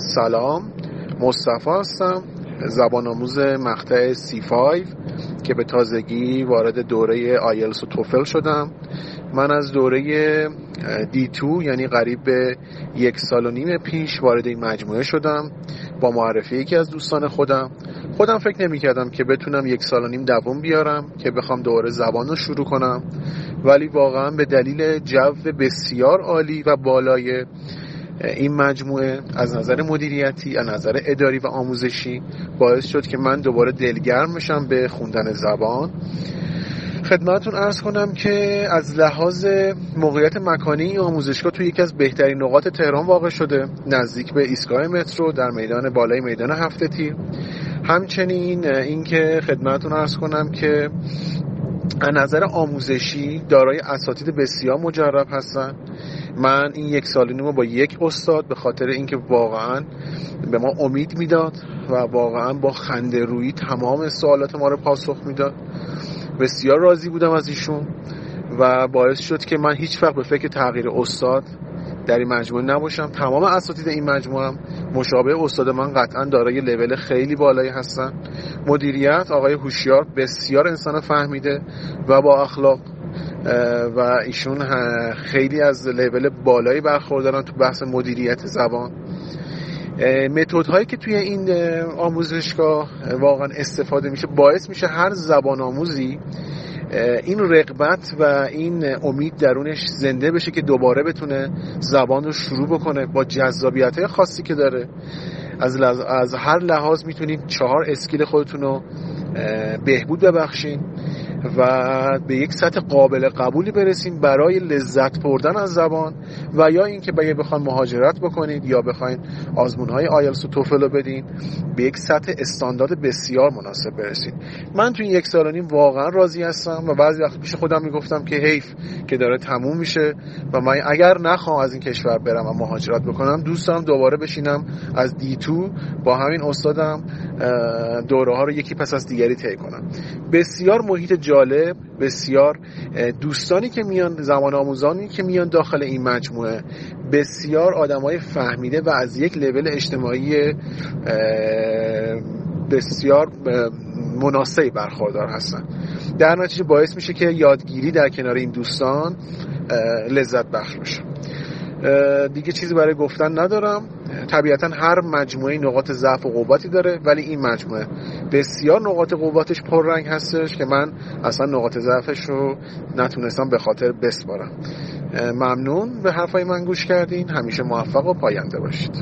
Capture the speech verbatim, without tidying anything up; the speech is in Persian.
سلام، مصطفی هستم، زبان آموز مقطع سی پنج که به تازگی وارد دوره آیلتس و توفل شدم. من از دوره دی تو یعنی قریب به یک سال و نیم پیش وارد این مجموعه شدم با معرفی یکی از دوستان خودم. خودم فکر نمی کردم که بتونم یک سال و نیم دوام بیارم که بخوام دوره زبان رو شروع کنم، ولی واقعا به دلیل جو بسیار عالی و بالای این مجموعه از نظر مدیریتی، از نظر اداری و آموزشی باعث شد که من دوباره دلگرم بشم به خوندن زبان. خدمتتون عرض کنم که از لحاظ موقعیت مکانی این آموزشگاه توی یکی از بهترین نقاط تهران واقع شده، نزدیک به ایستگاه مترو در میدان بالای میدان هفت تیر. همچنین اینکه خدمتتون عرض کنم که از نظر آموزشی دارای اساتید بسیار مجرب هستن. من این یک سال و نیم با یک استاد به خاطر اینکه واقعا به ما امید میداد و واقعا با خنده رویی تمام سوالات ما رو پاسخ میداد، بسیار راضی بودم از ایشون و باعث شد که من هیچ وقت به فکر تغییر استاد در این مجموعه نباشم. تمام اساتید این مجموعه هم مشابه استاد من قطعا دارای لول خیلی بالایی هستن. مدیریت آقای هوشیار بسیار انسان فهمیده و با اخلاق و ایشون خیلی از لول بالایی برخوردارن تو بحث مدیریت زبان. متدهایی که توی این آموزشگاه واقعا استفاده میشه باعث میشه هر زبان آموزی این رغبت و این امید درونش زنده بشه که دوباره بتونه زبان رو شروع بکنه. با جذابیت‌های خاصی که داره از, لز... از هر لحاظ میتونید چهار اسکیل خودتون رو بهبود ببخشین و به یک سطح قابل قبولی برسیم برای لذت بردن از زبان، و یا اینکه اگه بخواید مهاجرت بکنید یا بخواید آزمون‌های آیلتس و توفل رو بدین به یک سطح استاندارد بسیار مناسب برسید. من تو این یک سال و نیم واقعا راضی هستم و بعضی وقت پیش خودم میگفتم که حیف که داره تموم میشه و من اگر نخوام از این کشور برم و مهاجرت بکنم دوست دارم دوباره بشینم از دی تو با همین استادم دوره ها رو یکی پس از دیگری طی کنم. بسیار محیط جالب، بسیار دوستانی که میان، زمان آموزانی که میان داخل این مجموعه بسیار آدمای فهمیده و از یک لول اجتماعی بسیار مناسبی برخوردار هستن. در نتیجه باعث میشه که یادگیری در کنار این دوستان لذت بخش بشه. دیگه چیزی برای گفتن ندارم. طبیعتا هر مجموعه نقاط ضعف و قوتی داره، ولی این مجموعه بسیار نقاط قوتش پررنگ هستش که من اصلا نقاط ضعفش رو نتونستم به خاطر بسپارم. ممنون به حرفای من گوش کردین. همیشه موفق و پاینده باشید.